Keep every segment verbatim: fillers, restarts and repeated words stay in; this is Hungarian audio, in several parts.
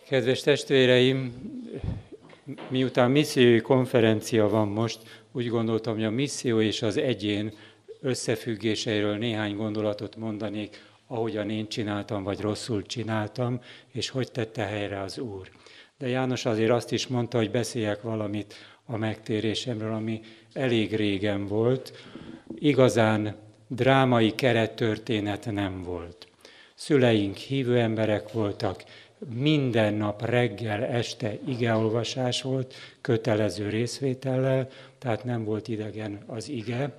Kedves testvéreim, miután missziói konferencia van most, úgy gondoltam, hogy a misszió és az egyén összefüggéseiről néhány gondolatot mondanék, ahogyan én csináltam, vagy rosszul csináltam, és hogy tette helyre az Úr. De János azért azt is mondta, hogy beszéljek valamit a megtérésemről, ami elég régen volt. Igazán drámai kerettörténet nem volt. Szüleink hívő emberek voltak, minden nap reggel, este igeolvasás volt, kötelező részvétellel, tehát nem volt idegen az ige.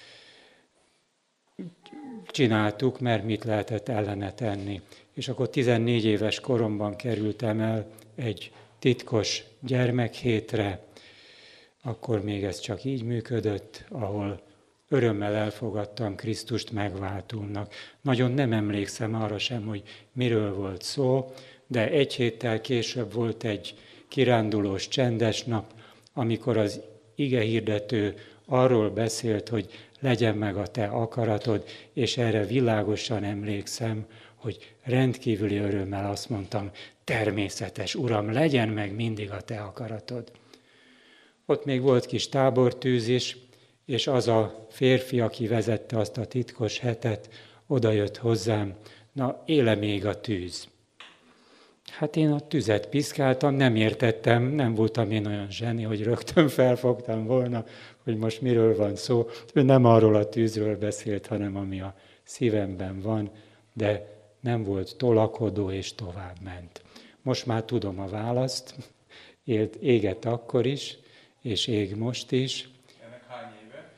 Csináltuk, mert mit lehetett ellene tenni. És akkor tizennégy éves koromban kerültem el egy titkos gyermekhétre, akkor még ez csak így működött, ahol örömmel elfogadtam Krisztust megváltónak. Nagyon nem emlékszem arra sem, hogy miről volt szó, de egy héttel később volt egy kirándulós csendes nap, amikor az igehirdető arról beszélt, hogy legyen meg a te akaratod, és erre világosan emlékszem, hogy rendkívüli örömmel azt mondtam, természetes, Uram, legyen meg mindig a te akaratod. Ott még volt kis tábortűz is, és az a férfi, aki vezette azt a titkos hetet, odajött hozzám, na, éle még a tűz. Hát én a tüzet piszkáltam, nem értettem, nem voltam én olyan zseni, hogy rögtön felfogtam volna, hogy most miről van szó. Ő nem arról a tűzről beszélt, hanem ami a szívemben van, de nem volt tolakodó és tovább ment. Most már tudom a választ, élt, égett akkor is, és ég most is. Ennek hány éve?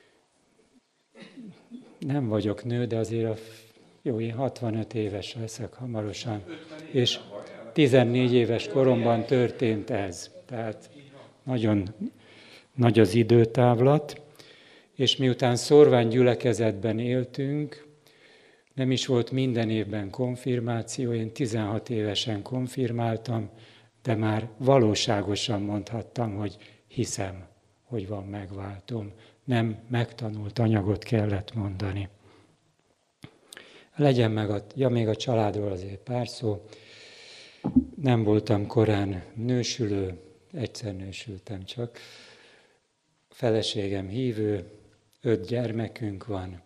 Nem vagyok nő, de azért a, jó, én hatvanöt éves leszek hamarosan. És tizennégy éves koromban történt ez. Tehát nagyon nagy az időtávlat. És miután szorvány gyülekezetben éltünk, nem is volt minden évben konfirmáció, én tizenhat évesen konfirmáltam, de már valóságosan mondhattam, hogy hiszem, hogy van megváltom. Nem megtanult anyagot kellett mondani. Legyen meg a, ja, még a családról azért pár szó. Nem voltam korán nősülő, egyszer nősültem csak. Feleségem hívő, öt gyermekünk van,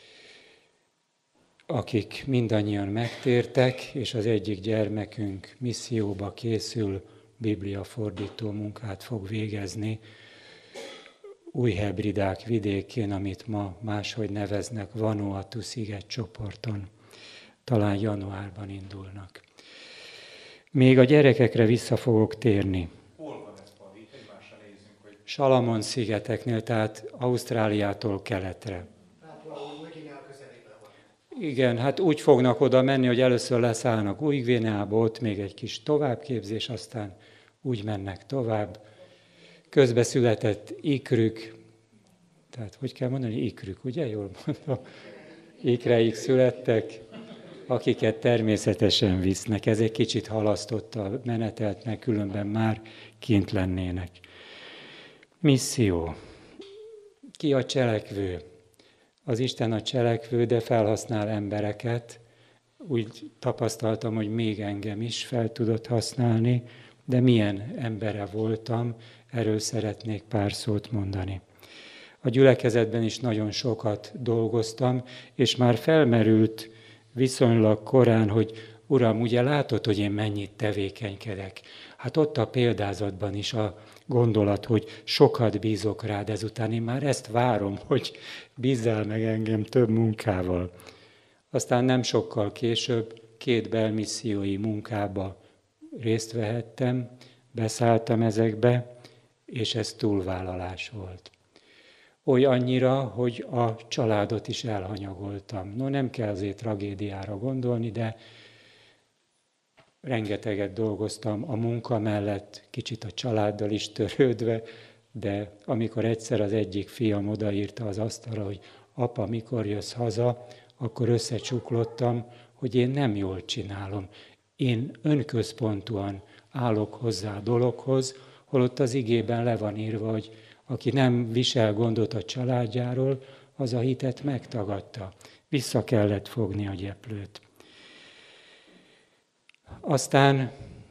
akik mindannyian megtértek, és az egyik gyermekünk misszióba készül, bibliafordító munkát fog végezni Új-Hebridák vidékén, amit ma máshogy neveznek, Vanuatu szigetcsoporton. Talán januárban indulnak. Még a gyerekekre vissza fogok térni. Hol van ez, Pali? Egymásra nézzünk, hogy... Salamon-szigeteknél, tehát Ausztráliától keletre. Igen, hát úgy fognak oda menni, hogy először leszállnak Új-Guineába, ott még egy kis továbbképzés, aztán úgy mennek tovább. Közbe született ikrük, tehát hogy kell mondani, ikrük, ugye, jól mondom? Ikreik születtek, akiket természetesen visznek. Ez egy kicsit halasztotta a menetelt, meg különben már kint lennének. Misszió. Ki a cselekvő? Az Isten a cselekvő, de felhasznál embereket. Úgy tapasztaltam, hogy még engem is fel tudott használni, de milyen embere voltam, erről szeretnék pár szót mondani. A gyülekezetben is nagyon sokat dolgoztam, és már felmerült viszonylag korán, hogy Uram, ugye látod, hogy én mennyit tevékenykedek. Hát ott a példázatban is a gondolat, hogy sokat bízok rád, ezután én már ezt várom, hogy bízzál meg engem több munkával. Aztán nem sokkal később két belmissziói munkába részt vehettem, beszálltam ezekbe, és ez túlvállalás volt. Oly annyira, hogy a családot is elhanyagoltam. No, nem kell azért tragédiára gondolni, de rengeteget dolgoztam a munka mellett, kicsit a családdal is törődve, de amikor egyszer az egyik fiam odaírta az asztalra, hogy apa, mikor jössz haza, akkor összecsuklottam, hogy én nem jól csinálom. Én önközpontúan állok hozzá a dologhoz, holott az igében le van írva, hogy aki nem visel gondot a családjáról, az a hitet megtagadta. Vissza kellett fogni a gyeplőt. Aztán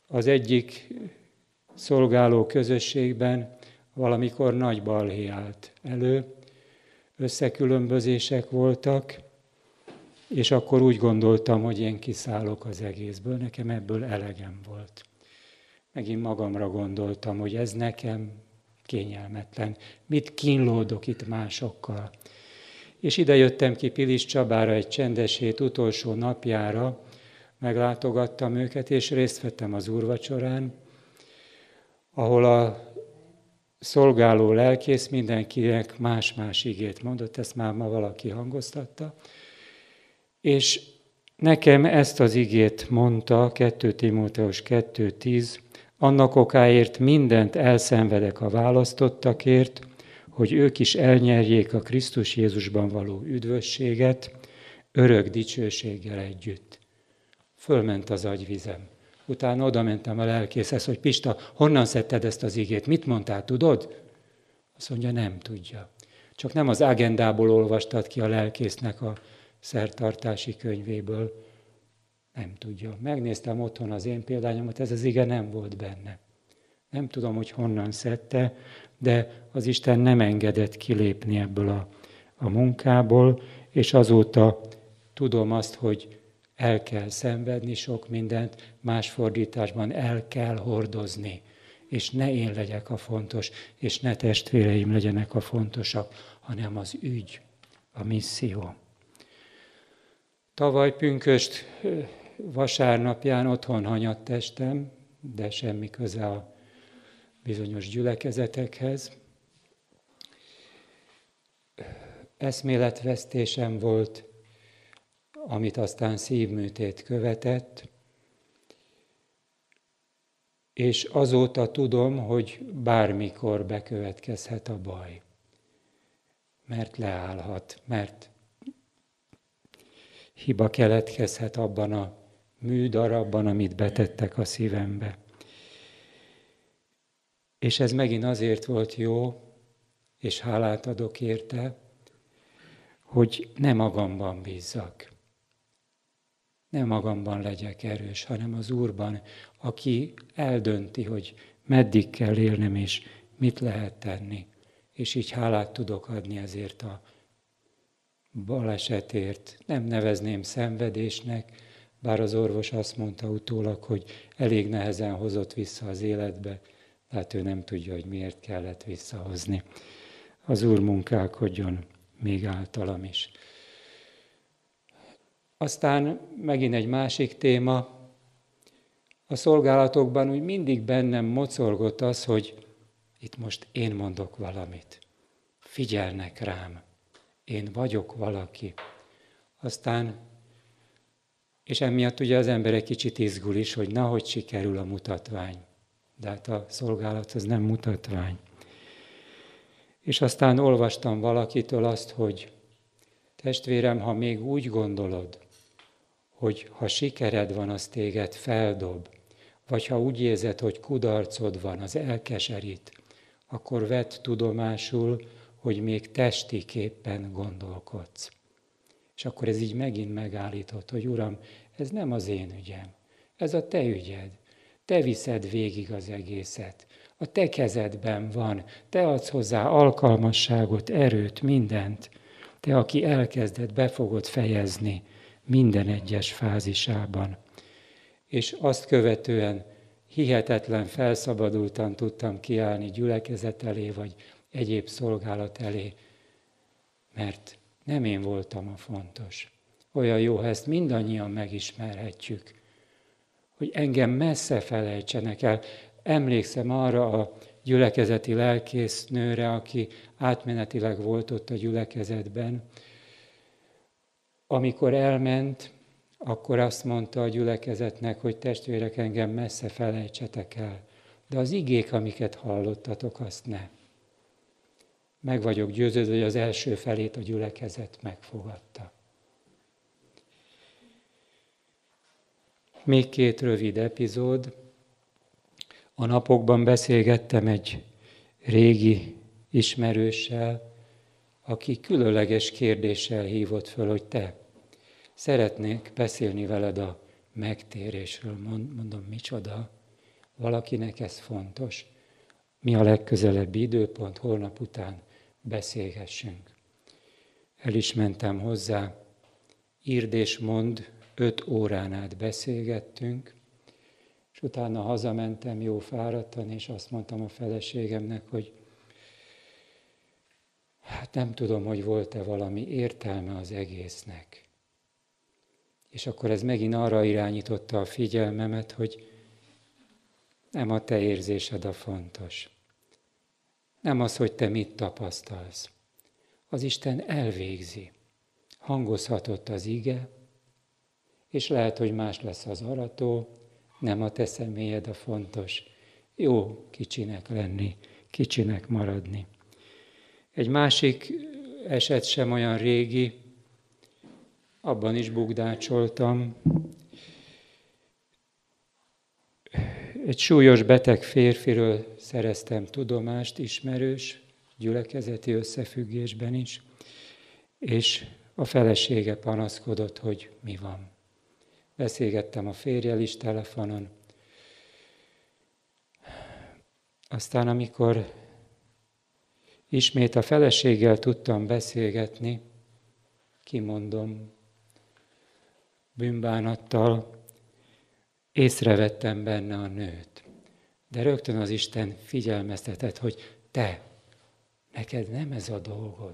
az egyik szolgáló közösségben valamikor nagy balhé állt elő, összekülönbözések voltak, és akkor úgy gondoltam, hogy én kiszállok az egészből, nekem ebből elegem volt. Megint magamra gondoltam, hogy ez nekem kényelmetlen, mit kínlódok itt másokkal. És ide jöttem ki Pilis Csabára egy csendes hét utolsó napjára, meglátogattam őket, és részt vettem az úrvacsorán, ahol a szolgáló lelkész mindenkinek más-más igét mondott, ezt már ma valaki hangoztatta, és nekem ezt az igét mondta, kettő Timóteus kettő tíz, annak okáért mindent elszenvedek a választottakért, hogy ők is elnyerjék a Krisztus Jézusban való üdvösséget, örök dicsőséggel együtt. Fölment az agyvizem. Utána oda mentem a lelkészhez, hogy Pista, honnan szedted ezt az igét? Mit mondtál, tudod? Azt mondja, nem tudja. Csak nem az agendából olvastad ki a lelkésznek a szertartási könyvéből. Nem tudja. Megnéztem otthon az én példányomat, ez az ige nem volt benne. Nem tudom, hogy honnan szedte, de az Isten nem engedett kilépni ebből a, a munkából, és azóta tudom azt, hogy el kell szenvedni sok mindent, más fordításban el kell hordozni, és ne én legyek a fontos, és ne testvéreim legyenek a fontosak, hanem az ügy, a misszió. Tavaly pünkösd vasárnapján otthon hanyatt estem, de semmi köze a bizonyos gyülekezetekhez. Eszméletvesztésem volt, amit aztán szívműtét követett, és azóta tudom, hogy bármikor bekövetkezhet a baj. Mert leállhat, mert hiba keletkezhet abban a műdarabban, amit betettek a szívembe. És ez megint azért volt jó, és hálát adok érte, hogy ne magamban bízzak. Nem magamban legyek erős, hanem az Úrban, aki eldönti, hogy meddig kell élnem, és mit lehet tenni. És így hálát tudok adni ezért a balesetért. Nem nevezném szenvedésnek, bár az orvos azt mondta utólag, hogy elég nehezen hozott vissza az életbe, de hát ő nem tudja, hogy miért kellett visszahozni. Az Úr munkálkodjon még általam is. Aztán megint egy másik téma. A szolgálatokban úgy mindig bennem mocorgott az, hogy itt most én mondok valamit. Figyelnek rám. Én vagyok valaki. Aztán, és emiatt ugye az ember egy kicsit izgul is, hogy na, hogy sikerül a mutatvány. De hát a szolgálat az nem mutatvány. És aztán olvastam valakitől azt, hogy testvérem, ha még úgy gondolod, hogy ha sikered van, az téged feldob, vagy ha úgy érzed, hogy kudarcod van, az elkeserít, akkor vedd tudomásul, hogy még testiképpen gondolkodsz. És akkor ez így megint megállított, hogy Uram, ez nem az én ügyem, ez a te ügyed. Te viszed végig az egészet. A te kezedben van, te adsz hozzá alkalmasságot, erőt, mindent. Te, aki elkezded, be fogod fejezni minden egyes fázisában. És azt követően hihetetlen felszabadultan tudtam kiállni gyülekezet elé, vagy egyéb szolgálat elé, mert nem én voltam a fontos. Olyan jó, ha ezt mindannyian megismerhetjük, hogy engem messze felejtsenek el. Emlékszem arra a gyülekezeti lelkésznőre, aki átmenetileg volt ott a gyülekezetben. Amikor elment, akkor azt mondta a gyülekezetnek, hogy testvérek, engem messze felejtsetek el. De az igék, amiket hallottatok, azt ne. Meg vagyok győződve, hogy az első felét a gyülekezet megfogadta. Még két rövid epizód. A napokban beszélgettem egy régi ismerőssel, aki különleges kérdéssel hívott föl, hogy te, szeretnék beszélni veled a megtérésről. Mondom, micsoda? valakinek ez fontos. Mi a legközelebbi időpont, holnap után beszélgessünk. El is mentem hozzá, írd és mond, öt órán át beszélgettünk, és utána hazamentem jó fáradtan, és azt mondtam a feleségemnek, hogy hát nem tudom, hogy volt-e valami értelme az egésznek. És akkor ez megint arra irányította a figyelmemet, hogy nem a te érzésed a fontos. Nem az, hogy te mit tapasztalsz. Az Isten elvégzi. Hangozhatott az ige, és lehet, hogy más lesz az arató, nem a te személyed a fontos. Jó kicsinek lenni, kicsinek maradni. Egy másik eset sem olyan régi, abban is bugdácsoltam. Egy súlyos beteg férfiről szereztem tudomást, ismerős, gyülekezeti összefüggésben is, és a felesége panaszkodott, hogy mi van. Beszélgettem a férjel is telefonon. Aztán, amikor ismét a feleséggel tudtam beszélgetni, kimondom, bűnbánattal, észrevettem benne a nőt. De rögtön az Isten figyelmeztetett, hogy te, neked nem ez a dolgod.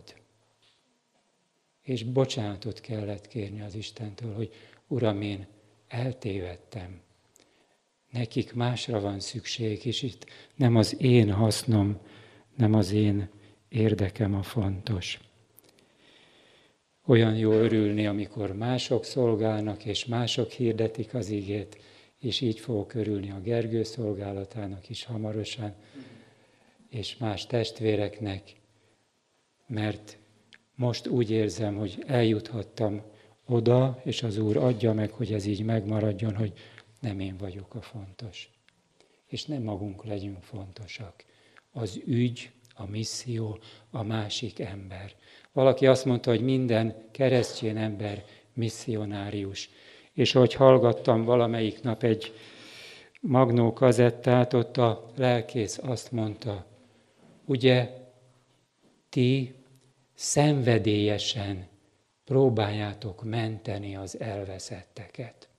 És bocsánatot kellett kérni az Istentől, hogy Uram, én eltévedtem. Nekik másra van szükség, és itt nem az én hasznom, nem az én érdekem a fontos. Olyan jó örülni, amikor mások szolgálnak, és mások hirdetik az igét, és így fogok örülni a Gergő szolgálatának is hamarosan, és más testvéreknek, mert most úgy érzem, hogy eljuthattam oda, és az Úr adja meg, hogy ez így megmaradjon, hogy nem én vagyok a fontos. És nem magunk legyünk fontosak. Az ügy, a misszió, a másik ember. Valaki azt mondta, hogy minden keresztény ember misszionárius. És ahogy hallgattam valamelyik nap egy Magnó kazettát, ott a lelkész azt mondta, ugye ti szenvedélyesen próbáljátok menteni az elveszetteket.